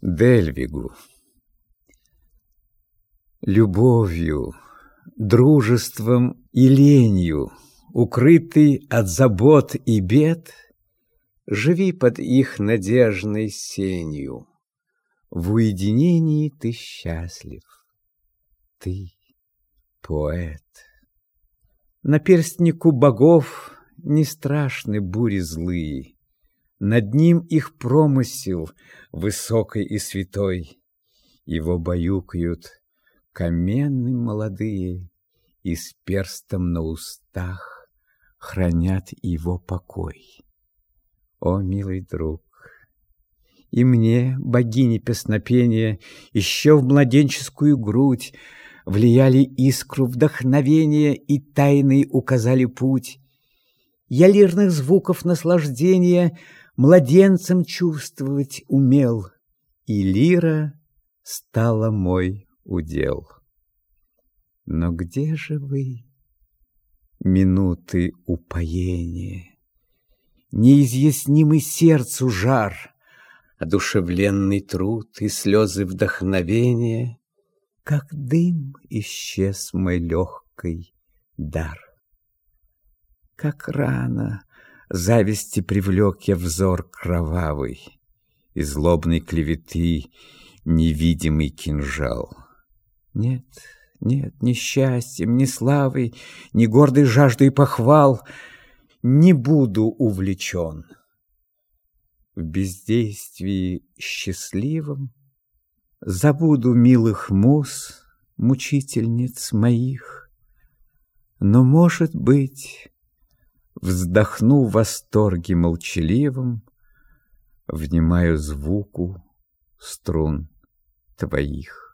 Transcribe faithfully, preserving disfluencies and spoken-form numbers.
Дельвигу. Любовью, дружеством и ленью, укрытый от забот и бед, живи под их надежной сенью. В уединении ты счастлив, ты поэт. Наперстнику богов не страшны бури злые, над ним их промысел высокий и святой. Его баюкают каменны молодые, и с перстом на устах хранят его покой. О, милый друг, и мне, богини песнопения, еще в младенческую грудь влияли искру вдохновения и тайный указали путь. Я лирных звуков наслаждения младенцем чувствовать умел, и лира стала мой удел. Но где же вы, минуты упоения, неизъяснимый сердцу жар, одушевленный труд и слезы вдохновения, как дым исчез мой легкий дар. Как рано зависти привлек я взор кровавый, и злобной клеветы невидимый кинжал. Нет, нет, ни счастьем, ни славой, ни гордой жаждой похвал не буду увлечен. В бездействии счастливом забуду милых муз, мучительниц моих, но, может быть, вздохну в восторге молчаливом, внимаю звуку струн твоих.